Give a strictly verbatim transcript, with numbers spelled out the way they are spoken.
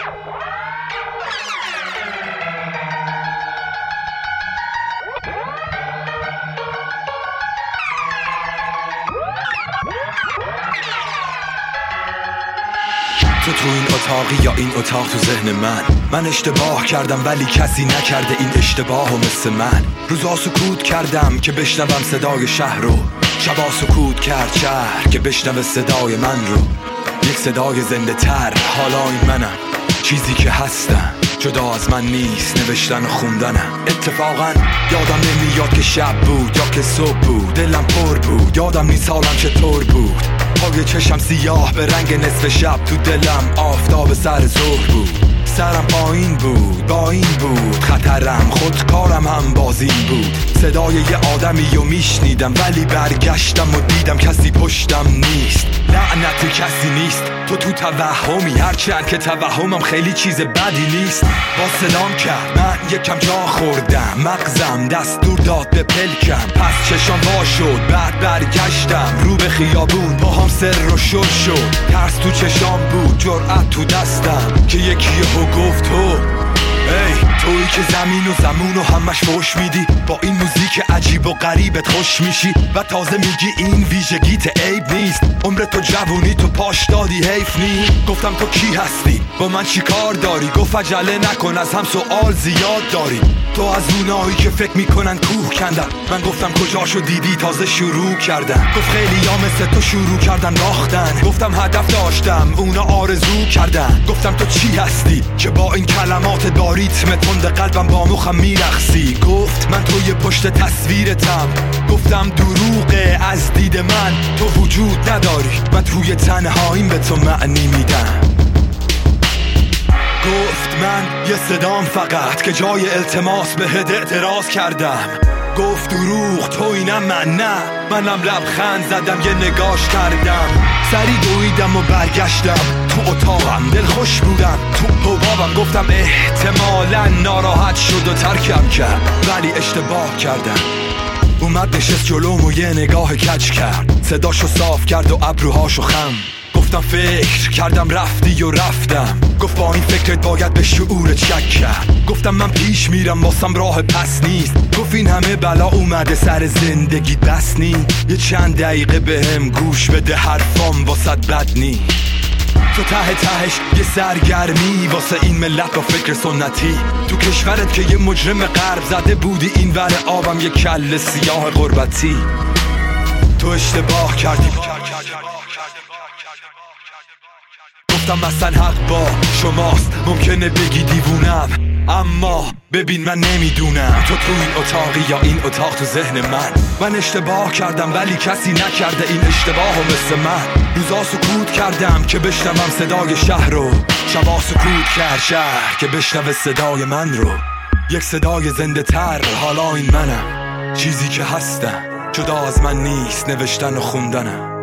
تو تو این اتاقی یا این اتاق تو ذهن من من اشتباه کردم ولی کسی نکرده این اشتباهو مثل من. روزا سکوت کردم که بشنوم صدای شهر رو، شبا سکوت کرد شهر که بشنوه صدای من رو. یک صدای زنده تر، حالا این منم، چیزی که هستم جدا از من نیست، نوشتن و خوندنم. اتفاقا یادم نمیاد که شب بود یا که صبح بود، دلم پر بود، یادم نیست حالم چطور بود. پای چشم سیاه به رنگ نصف شب، تو دلم آفتاب سر ظهر بود. سرم پایین بود، با این بود خطرم، خودکارم هم بازین بود. صدای یه آدمی رو میشنیدم ولی برگشتم و دیدم کسی پشتم نیست. لعنت کسی نیست، تو تو توهمی، هرچند که توهمم خیلی چیز بدی نیست. با سلام کرد، من یکم جا خوردم، مغزم دستور داد به پلکم، پس چشام وا شد، بعد برگشتم رو به خیابون، با هم سر و شل شد. ترس تو چشام بود، جرأت تو دستم که یکی یهو گفت تو ای تویی که زمین و زمون و همش فوش میدی، با این موزیک عجیب و غریبت خوش میشی و تازه میگی این ویژگیت عیب نیست. عمر تو جوونی تو پاش دادی، حیف نی. گفتم تو کی هستی، با من چی کار داری؟ گفت عجله نکن، از هم سوال زیاد داری. تو از اونایی که فکر میکنن کوه کندن. من گفتم کجاشو دیدی، تازه شروع کردن. گفت خیلی ها مثل تو شروع کردن باختن. گفتم هدف داشتم، اونا آرزو کردن. گفتم تو چی هستی که با این کلمات با ریتم تند قلبم با مخم میرقصی؟ گفت من توی پشت تصویرتم. گفتم دروغه از دید من، تو وجود نداری، من توی تنهاییم به تو معنی میدم. گفت من یه صدام فقط که جای التماس بهت اعتراض کردم. گفت دروغ تو اینم من نه، منم لبخند زدم یه نگاش کردم. سری دویدم و برگشتم تو اتاقم، دل خوش بودم تو حبابم. گفتم احتمالا ناراحت شد و ترکم کرد ولی اشتباه کردم. اومد نشست جلوم و یه نگاه کج کرد، صداشو صاف کرد و ابروهاشو خم. گفتم فکر کردم رفتی و رفتم. گفت با این فکرت باید به شعورت شک کرد. گفتم من پیش میرم واسم راه پس نیست. گفت این همه بلا اومده سر زندگی بس نی. یه چند دقیقه بهم گوش بده، حرفام واسط بد نی. تو ته تهش یه سرگرمی واسه این ملت با فکر سنتی. تو کشورت که یه مجرم غرب زده بودی این ور آبم یه کل سیاه غربتی. تو اشتباه کردی. گفتم مثلا حق با شماست، ممکنه بگی دیوونم اما ببین من نمیدونم تو تو این اتاقی یا این اتاق تو ذهن من. من اشتباه کردم ولی کسی نکرده این اشتباهو مثل من. روزا سکوت کردم که بشنوم صدای شهر رو، شبا سکوت کرد شهر که بشنوه صدای من رو. یک صدای زنده تر، حالا این منم، چیزی که هستم جدا از من نیست، نوشتن و خوندنم.